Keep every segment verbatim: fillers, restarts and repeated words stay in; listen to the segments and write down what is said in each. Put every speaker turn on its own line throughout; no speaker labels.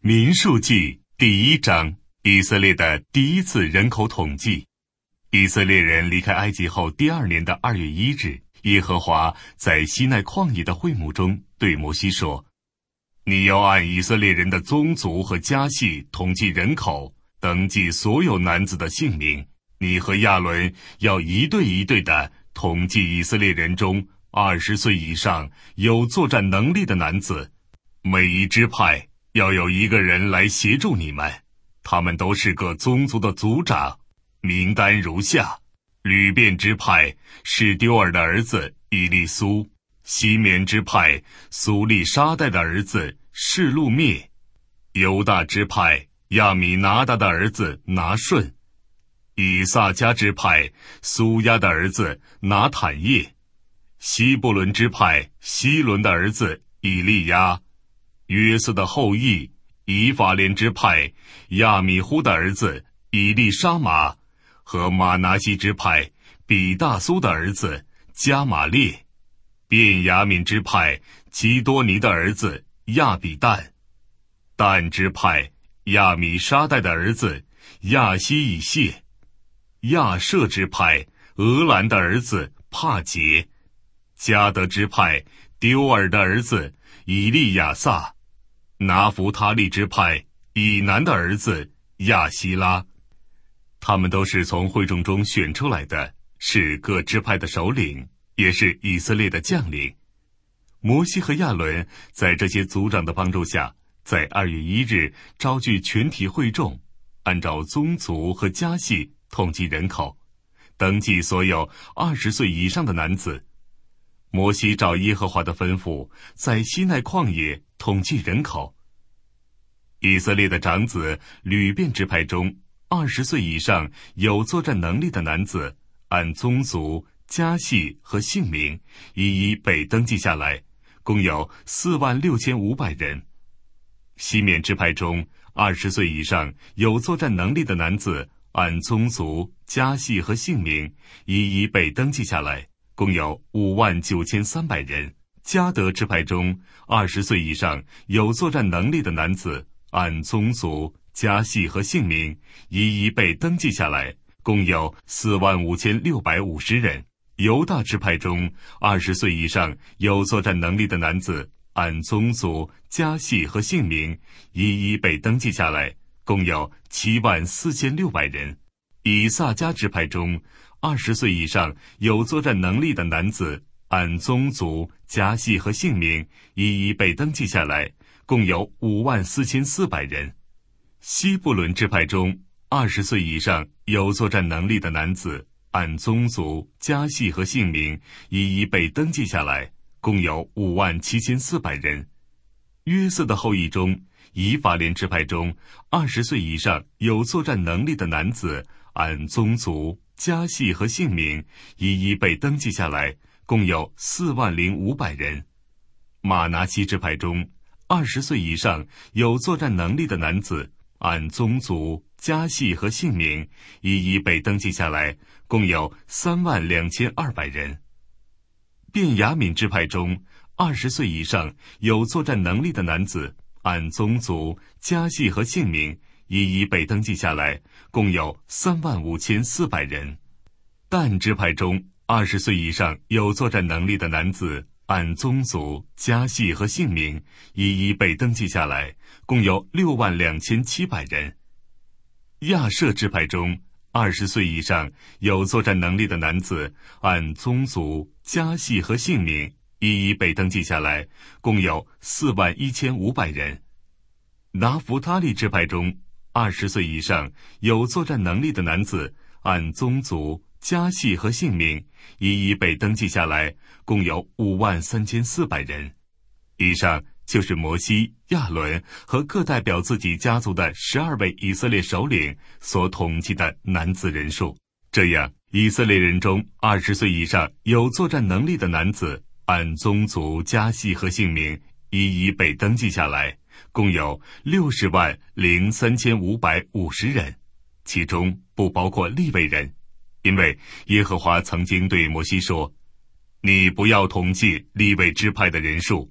民数记第一章，以色列的第一次人口统计。以色列人离开埃及后第二年的二月一日，耶和华在西奈旷野的会幕中对摩西说：你要按以色列人的宗族和家系统计人口，登记所有男子的姓名。你和亚伦要一对一对的统计以色列人中二十岁以上有作战能力的男子，每一支派要有一个人来协助你们，他们都是各宗族的族长。名单如下：吕便支派是丢尔的儿子以利苏；西缅支派苏利沙代的儿子示路灭；犹大支派亚米拿达的儿子拿顺；以萨迦支派苏亚的儿子拿坦叶；希伯伦支派希伦的儿子以利亚；约瑟的后裔以法莲支派亚米忽的儿子以利沙玛，和马拿西支派比大苏的儿子加玛列；便雅悯支派基多尼的儿子亚比旦；但支派亚米沙代的儿子亚希以谢；亚舍支派俄兰的儿子帕杰；迦得支派丢尔的儿子以利亚撒；拿弗他利支派以南的儿子亚希拉。他们都是从会众中选出来的，是各支派的首领，也是以色列的将领。摩西和亚伦在这些族长的帮助下，在二月一日召聚全体会众，按照宗族和家系统计人口，登记所有二十岁以上的男子。摩西照耶和华的吩咐，在西奈旷野统计人口。以色列的长子吕便支派中，二十岁以上有作战能力的男子，按宗族、家系和姓名一一被登记下来，共有四万六千五百人。西缅支派中，二十岁以上有作战能力的男子，按宗族、家系和姓名一一被登记下来，共有五万九千三百人。迦得支派中，二十岁以上有作战能力的男子，按宗族、家系和姓名一一被登记下来，共有四万五千六百五十人。犹大支派中，二十岁以上有作战能力的男子，按宗族、家系和姓名一一被登记下来，共有七万四千六百人。以萨迦支派中，二十岁以上有作战能力的男子，按宗族、家系和姓名一一被登记下来，共有五万四千四百人。希伯伦支派中，二十岁以上有作战能力的男子，按宗族、家系和姓名一一被登记下来，共有五万七千四百人。约瑟的后裔中，以法莲支派中，二十岁以上有作战能力的男子，按宗族、家系和姓名一一被登记下来，共有四万零五百人。马拿西支派中，二十岁以上有作战能力的男子，按宗族、家系和姓名一一被登记下来，共有三万两千二百人。便雅悯支派中，二十岁以上有作战能力的男子，按宗族、家系和姓名一一被登记下来，共有三万五千四百人。但支派中，二十岁以上有作战能力的男子，按宗族、家系和姓名一一被登记下来，共有六万两千七百人。亚舍支派中，二十岁以上有作战能力的男子，按宗族、家系和姓名一一被登记下来，共有四万一千五百人。拿弗他利支派中，二十岁以上有作战能力的男子，按宗族、家系和姓名一一被登记下来，共有五万三千四百人。以上就是摩西、亚伦和各代表自己家族的十二位以色列首领所统计的男子人数。这样，以色列人中二十岁以上有作战能力的男子，按宗族、家系和姓名一一被登记下来，共有六十万零三千五百五十人，其中不包括利未人，因为耶和华曾经对摩西说：你不要统计利未支派的人数，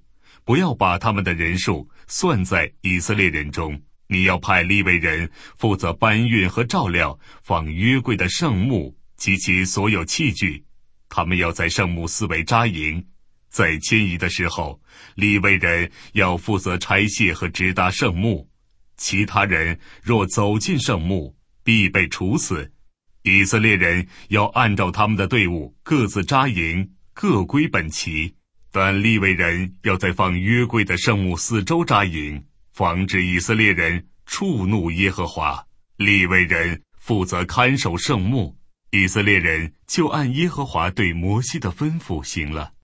不要把他们的人数算在以色列人中。你要派利未人负责搬运和照料放约柜的圣幕及其所有器具，他们要在圣幕四围扎营。在迁移的时候，利未人要负责拆卸和直达圣幕，其他人若走进圣幕，必被处死。以色列人要按照他们的队伍各自扎营，各归本旗，但利未人要在放约柜的圣幕四周扎营，防止以色列人触怒耶和华。利未人负责看守圣幕，以色列人就按耶和华对摩西的吩咐行了。